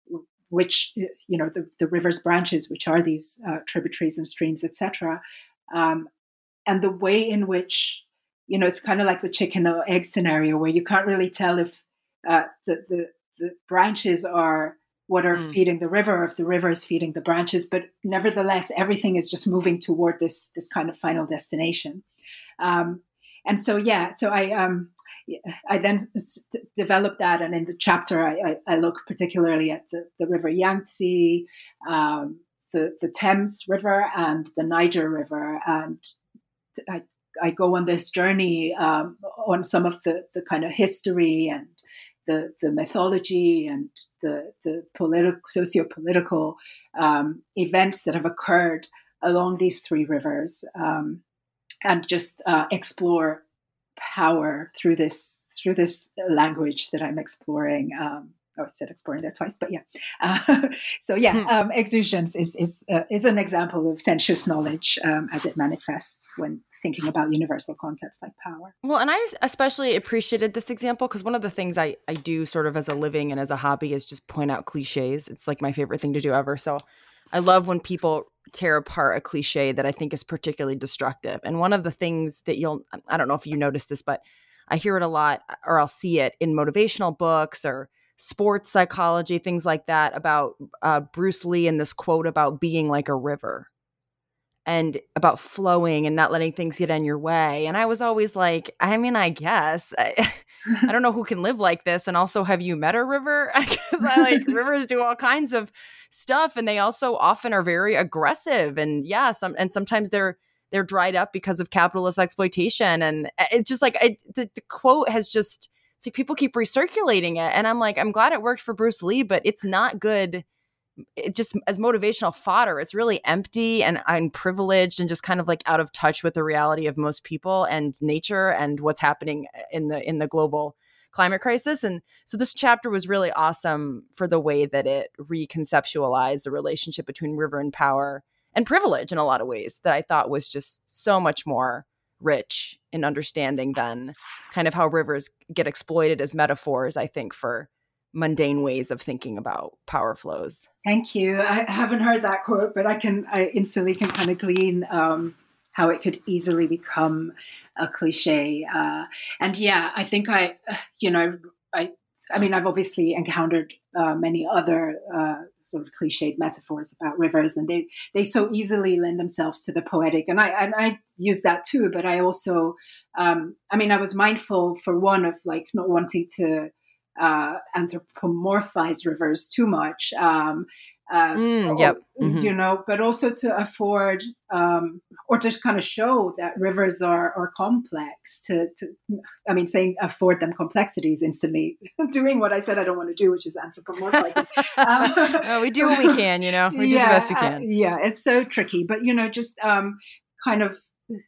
which you know the, the river's branches, which are these uh, tributaries and streams, et cetera. Um, and the way in which you know it's kind of like the chicken or egg scenario, where you can't really tell if uh, the, the the branches are what are mm. feeding the river, if the river is feeding the branches, but nevertheless, everything is just moving toward this this kind of final destination. Um, and so, yeah, so I um, I then d- developed that, and in the chapter, I, I, I look particularly at the, the river Yangtze, um, the the Thames River, and the Niger River, and I I go on this journey um, on some of the the kind of history and the the mythology and the the political, socio-political um, events that have occurred along these three rivers, um, and just uh, explore power through this through this language that I'm exploring. Um, oh, I said exploring there twice, but yeah. Uh, so yeah, hmm. um, exusions is is uh, is an example of sensuous knowledge um, as it manifests when thinking about universal concepts like power. Well, and I especially appreciated this example because one of the things I, I do sort of as a living and as a hobby is just point out cliches. It's like my favorite thing to do ever. So I love when people tear apart a cliche that I think is particularly destructive. And one of the things that you'll, I don't know if you noticed this, but I hear it a lot, or I'll see it in motivational books or sports psychology, things like that, about uh, Bruce Lee and this quote about being like a river. And about flowing and not letting things get in your way. And I was always like, I mean, I guess. I, I don't know who can live like this. And also, have you met a river? Because I like rivers do all kinds of stuff. And they also often are very aggressive. And yeah, some and sometimes they're they're dried up because of capitalist exploitation. And it's just like I, the, the quote has just, it's like people keep recirculating it. And I'm like, I'm glad it worked for Bruce Lee, but it's not good. It just as motivational fodder, it's really empty and unprivileged and just kind of like out of touch with the reality of most people and nature and what's happening in the in the global climate crisis. And so this chapter was really awesome for the way that it reconceptualized the relationship between river and power and privilege in a lot of ways that I thought was just so much more rich in understanding than kind of how rivers get exploited as metaphors, I think, for mundane ways of thinking about power flows. Thank you. I haven't heard that quote, but I can, I instantly can kind of glean um, how it could easily become a cliche. Uh, and yeah, I think I, you know, I, I mean, I've obviously encountered uh, many other uh, sort of cliched metaphors about rivers, and they they so easily lend themselves to the poetic. And I and I use that too, but I also, um, I mean, I was mindful for one of like not wanting to uh, anthropomorphize rivers too much. Um, uh, mm, or, yep. Mm-hmm. You know, but also to afford um, or to kind of show that rivers are, are complex to, to, I mean, saying afford them complexities instantly doing what I said I don't want to do, which is anthropomorphizing. um, oh, we do what we can, you know, we do yeah, the best we can. Uh, yeah, it's so tricky, but, you know, just um, kind of,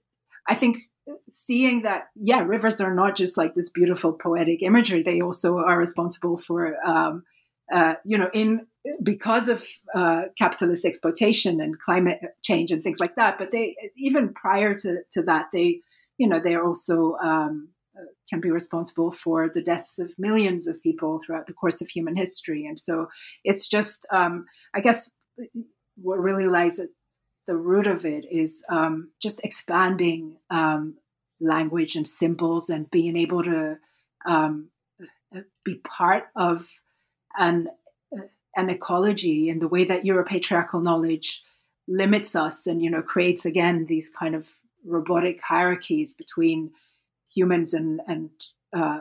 I think seeing that, yeah, rivers are not just like this beautiful poetic imagery. They also are responsible for, um, uh, you know, in, because of uh, capitalist exploitation and climate change and things like that. But they, even prior to, to that, they, you know, they also um, can be responsible for the deaths of millions of people throughout the course of human history. And so it's just, um, I guess, what really lies at the root of it is um, just expanding um, language and symbols and being able to um, be part of an an ecology in the way that Europatriarchal knowledge limits us and, you know, creates again these kind of robotic hierarchies between humans and and uh,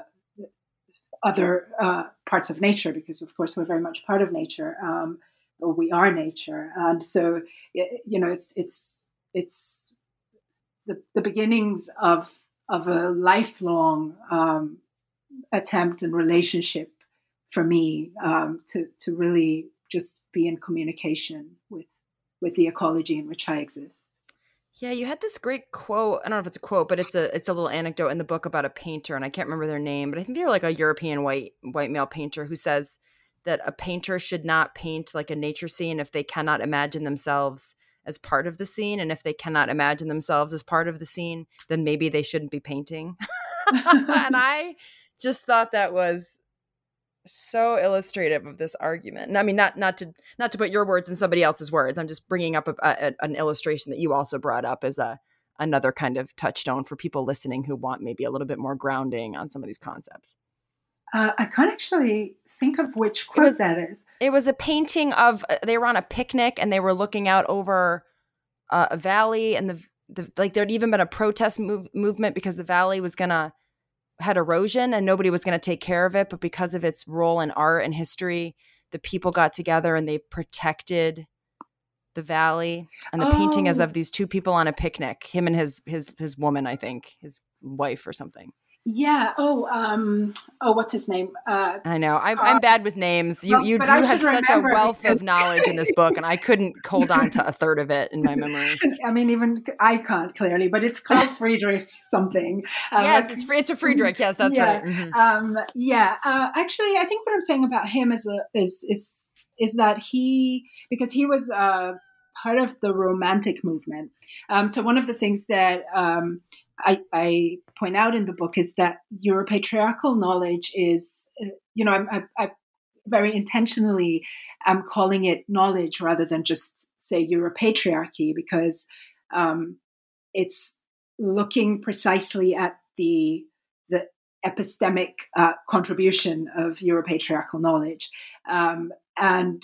other uh, parts of nature, because of course we're very much part of nature, um, or we are nature, and so you know it's it's it's the, the beginnings of of a lifelong um, attempt and relationship for me um, to to really just be in communication with with the ecology in which I exist. Yeah, you had this great quote. I don't know if it's a quote, but it's a it's a little anecdote in the book about a painter, and I can't remember their name, but I think they're like a European white white male painter who says that a painter should not paint like a nature scene if they cannot imagine themselves as part of the scene, and if they cannot imagine themselves as part of the scene, then maybe they shouldn't be painting. And I just thought that was so illustrative of this argument. And I mean, not not to not to put your words in somebody else's words. I'm just bringing up a, a, an illustration that you also brought up as a another kind of touchstone for people listening who want maybe a little bit more grounding on some of these concepts. Uh, I can't actually think of which quote was, that is. It was a painting of, they were on a picnic and they were looking out over uh, a valley, and the, the like there'd even been a protest move, movement because the valley was going to, had erosion and nobody was going to take care of it. But because of its role in art and history, the people got together and they protected the valley. And the oh. painting is of these two people on a picnic, him and his, his, his woman, I think, his wife or something. Yeah. Oh, um, oh, what's his name? Uh, I know. I'm, uh, I'm bad with names. You, you, you had such a wealth because... of knowledge in this book, and I couldn't hold on to a third of it in my memory. I mean, even I can't clearly, but it's called Friedrich something. Uh, yes, it's it's a Friedrich. Yes, that's yeah. right. Mm-hmm. Um, yeah. Uh, actually, I think what I'm saying about him is a, is is is that he because he was uh, part of the Romantic movement. Um, so one of the things that um, I, I point out in the book is that Europatriarchal knowledge is, uh, you know, I'm, I, I very intentionally am calling it knowledge rather than just say Europatriarchy, because um, it's looking precisely at the the epistemic uh, contribution of Europatriarchal knowledge, um, and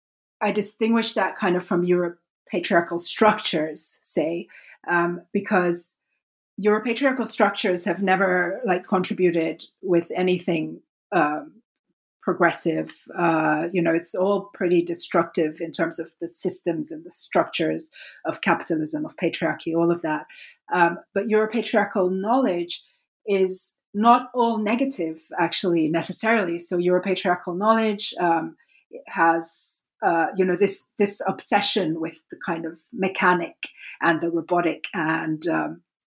I distinguish that kind of from Europatriarchal structures, say, um, because Europatriarchal structures have never like contributed with anything um, progressive. Uh, you know, it's all pretty destructive in terms of the systems and the structures of capitalism, of patriarchy, all of that. Um, but Europatriarchal knowledge is not all negative, actually, necessarily. So Europatriarchal knowledge um, has, uh, you know, this this obsession with the kind of mechanic and the robotic and um,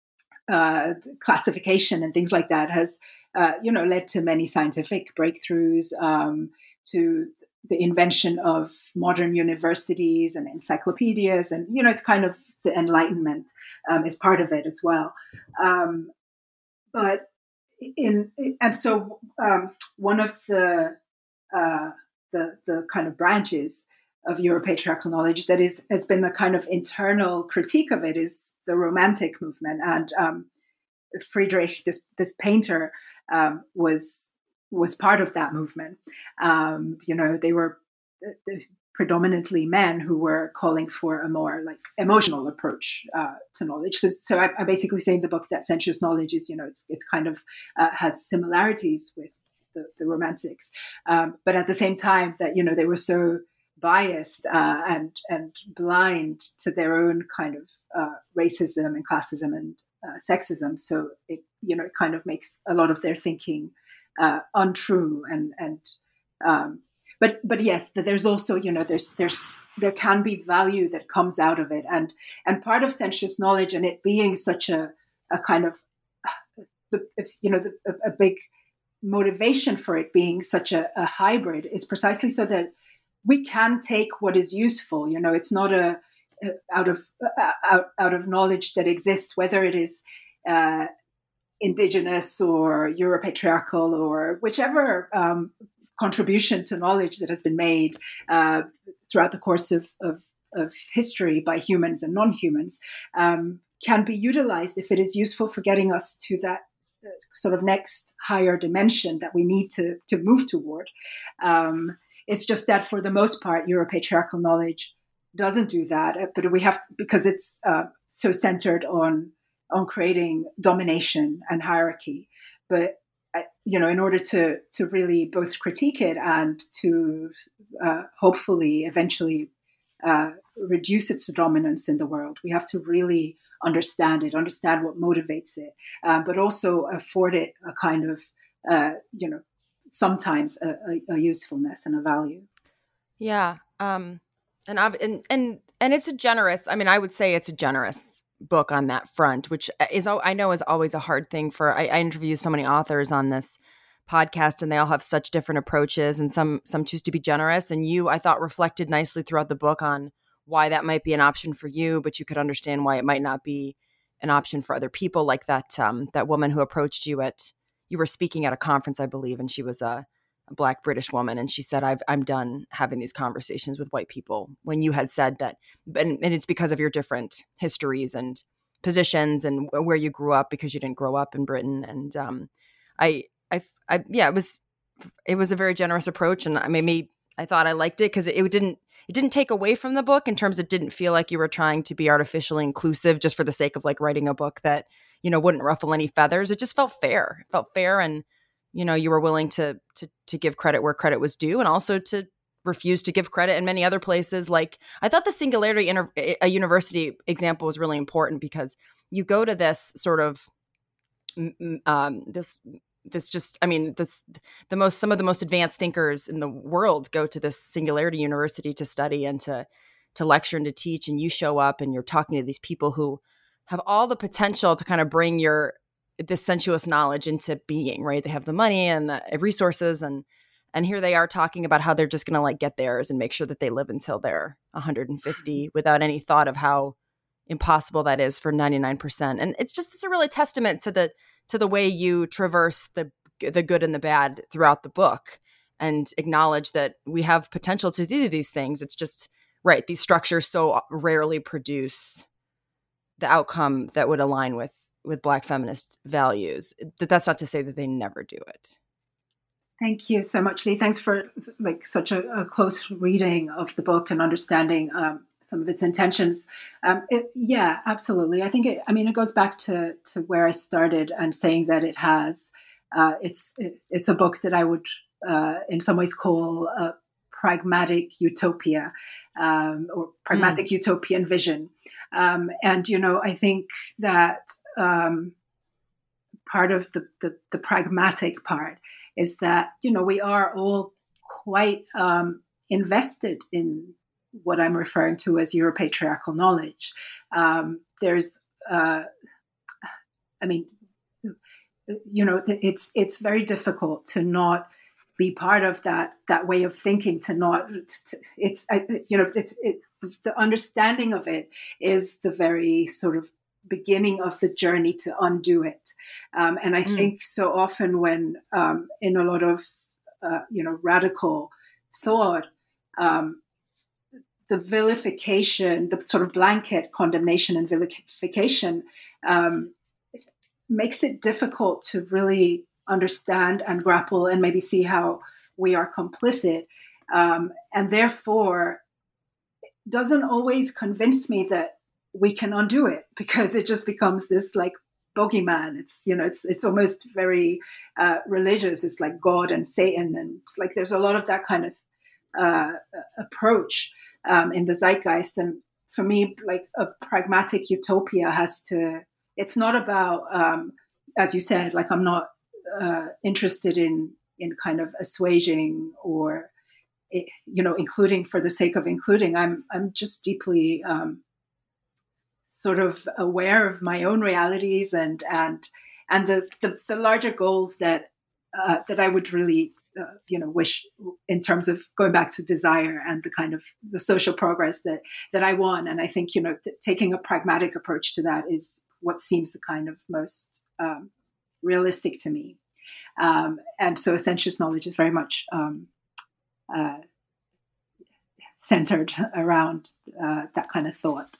Uh, classification and things like that has, uh, you know, led to many scientific breakthroughs, um, to the invention of modern universities and encyclopedias, and you know, it's kind of the Enlightenment um, is part of it as well. Um, but in and so um, one of the uh, the the kind of branches of Europatriarchal knowledge that is has been a kind of internal critique of it is the Romantic movement, and um, Friedrich, this this painter, um, was was part of that movement. Um, you know, they were predominantly men who were calling for a more like emotional approach uh, to knowledge. So, so I, I basically say in the book that sensuous knowledge is, you know, it's it's kind of uh, has similarities with the, the Romantics, um, but at the same time that, you know, they were so biased uh, and and blind to their own kind of uh, racism and classism and uh, sexism. So it, you know, it kind of makes a lot of their thinking uh, untrue. And and um, but but yes, there's also, you know, there's there's there can be value that comes out of it, and and part of sensuous knowledge and it being such a a kind of the you know the, a, a big motivation for it being such a, a hybrid is precisely so that we can take what is useful. You know, it's not a, a out of uh, out out of knowledge that exists, whether it is uh, indigenous or Europatriarchal or whichever um, contribution to knowledge that has been made uh, throughout the course of, of, of history by humans and non-humans, um, can be utilized if it is useful for getting us to that uh, sort of next higher dimension that we need to to move toward. Um, It's just that for the most part, Europatriarchal knowledge doesn't do that, but we have, because it's uh, so centered on on creating domination and hierarchy. But you know, in order to to really both critique it and to uh, hopefully eventually uh, reduce its dominance in the world, we have to really understand it, understand what motivates it, uh, but also afford it a kind of, uh, you know, sometimes a, a, a usefulness and a value. Yeah, um, and I've, and and and it's a generous. I mean, I would say it's a generous book on that front, which is, I know, is always a hard thing for. I, I interview so many authors on this podcast, and they all have such different approaches, and some some choose to be generous. And you, I thought, reflected nicely throughout the book on why that might be an option for you, but you could understand why it might not be an option for other people. Like that um, that woman who approached you at you were speaking at a conference, I believe, and she was a, a Black British woman, and she said, I've, "I'm done having these conversations with white people." When you had said that, and, and it's because of your different histories and positions and where you grew up, because you didn't grow up in Britain. And um, I, I, I, yeah, it was it was a very generous approach, and I mean, maybe I thought I liked it because it, it didn't. It didn't take away from the book in terms it didn't feel like you were trying to be artificially inclusive just for the sake of like writing a book that, you know, wouldn't ruffle any feathers. It just felt fair. It felt fair. And, you know, you were willing to, to, to give credit where credit was due, and also to refuse to give credit in many other places. Like, I thought the Singularity Inter- a University example was really important, because you go to this sort of, um, this, This just, I mean, this the most some of the most advanced thinkers in the world go to this Singularity University to study and to to lecture and to teach. And you show up and you're talking to these people who have all the potential to kind of bring your this sensuous knowledge into being, right? They have the money and the resources, and and here they are talking about how they're just going to like get theirs and make sure that they live until they're one hundred fifty without any thought of how impossible that is for ninety-nine percent. And it's just, it's a really testament to the to the way you traverse the the good and the bad throughout the book, and acknowledge that we have potential to do these things. It's just, right, these structures so rarely produce the outcome that would align with with Black feminist values. That that's not to say that they never do it. Thank you so much, Lee. Thanks for like such a, a close reading of the book and understanding um, some of its intentions. Um, it, yeah, absolutely. I think it, I mean, it goes back to to where I started and saying that it has, uh, it's it, it's a book that I would uh, in some ways call a pragmatic utopia um, or pragmatic mm. utopian vision. Um, and, you know, I think that um, part of the, the, the pragmatic part is that, you know, we are all quite um, invested in what I'm referring to as Europatriarchal knowledge. Um, there's, uh, I mean, you know, it's it's very difficult to not be part of that that way of thinking. To not, to, it's you know, it's it, the understanding of it is the very sort of beginning of the journey to undo it. Um, and I mm. think so often when um, in a lot of uh, you know radical thought. Um, The vilification, the sort of blanket condemnation and vilification um, makes it difficult to really understand and grapple and maybe see how we are complicit. Um, and therefore, it doesn't always convince me that we can undo it, because it just becomes this like bogeyman. It's, you know, it's it's almost very uh, religious. It's like God and Satan. And it's like there's a lot of that kind of uh, approach. Um, in the zeitgeist. And for me, like a pragmatic utopia has to, it's not about, um, as you said, like I'm not uh, interested in in kind of assuaging or, you know, including for the sake of including. I'm I'm just deeply um, sort of aware of my own realities and and and the the, the larger goals that uh, that I would really Uh, you know, wish in terms of going back to desire and the kind of the social progress that that I want. And I think, you know, t- taking a pragmatic approach to that is what seems the kind of most um, realistic to me. Um, and so essentious knowledge is very much um, uh, centered around uh, that kind of thought.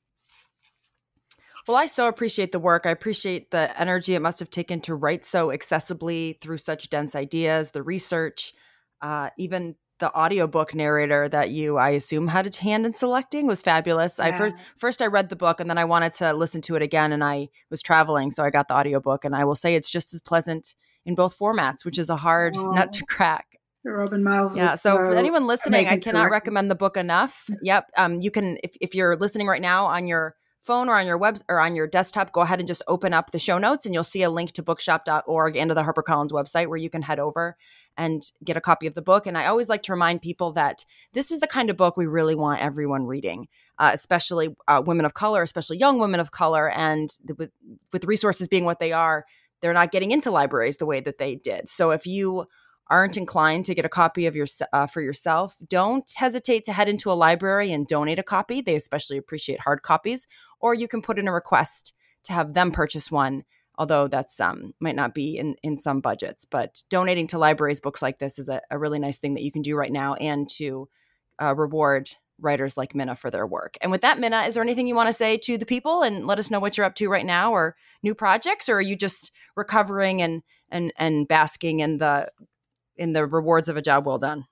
Well, I so appreciate the work. I appreciate the energy it must have taken to write so accessibly through such dense ideas, the research, uh, even the audiobook narrator that you, I assume, had a hand in selecting was fabulous. Yeah. I first, first I read the book and then I wanted to listen to it again, and I was traveling, so I got the audiobook, and I will say it's just as pleasant in both formats, which is a hard oh. nut to crack. Robin Miles. Yeah. So, so for anyone listening, I cannot recommend the book enough. Yep. Um, you can, if, if you're listening right now on your phone or on your web or on your desktop, go ahead and just open up the show notes and you'll see a link to bookshop dot org and to the HarperCollins website where you can head over and get a copy of the book. And I always like to remind people that this is the kind of book we really want everyone reading, uh, especially uh, women of color, especially young women of color. And the, with, with resources being what they are, they're not getting into libraries the way that they did. So if you aren't inclined to get a copy of your uh, for yourself, don't hesitate to head into a library and donate a copy. They especially appreciate hard copies. Or you can put in a request to have them purchase one, although that's um, might not be in, in some budgets. But donating to libraries books like this is a, a really nice thing that you can do right now, and to uh, reward writers like Minna for their work. And with that, Minna, is there anything you want to say to the people and let us know what you're up to right now, or new projects, or are you just recovering and and and basking in the in the rewards of a job well done?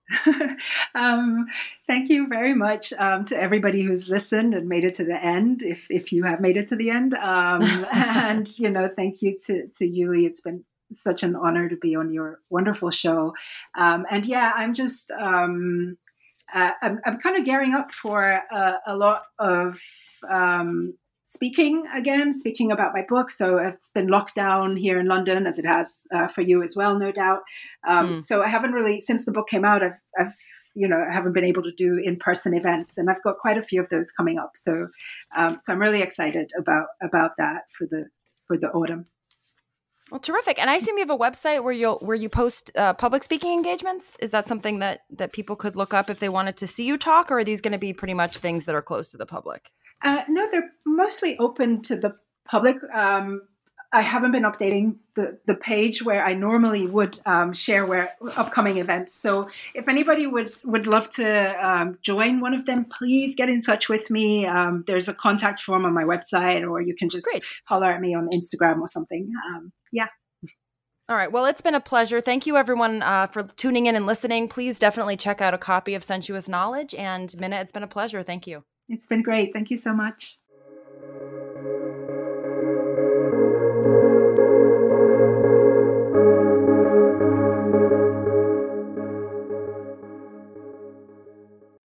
um, thank you very much um, to everybody who's listened and made it to the end, if if you have made it to the end. Um, and, you know, thank you to, to Yuli. It's been such an honor to be on your wonderful show. Um, and yeah, I'm just, um, uh, I'm, I'm kind of gearing up for uh, a lot of um speaking again, speaking about my book. So it's been locked down here in London, as it has uh, for you as well, no doubt. Um, mm. So I haven't really, since the book came out, I've, I've, you know, I haven't been able to do in-person events, and I've got quite a few of those coming up. So, um, so I'm really excited about about that for the for the autumn. Well, terrific. And I assume you have a website where you'll where you post uh, public speaking engagements. Is that something that that people could look up if they wanted to see you talk, or are these going to be pretty much things that are closed to the public? Uh, no, they're mostly open to the public. Um, I haven't been updating the, the page where I normally would um, share where upcoming events. So if anybody would would love to um, join one of them, please get in touch with me. Um, there's a contact form on my website, or you can just Great. holler at me on Instagram or something. Um, yeah. All right. Well, it's been a pleasure. Thank you, everyone, uh, for tuning in and listening. Please definitely check out a copy of Sensuous Knowledge. And Minna, it's been a pleasure. Thank you. It's been great. Thank you so much.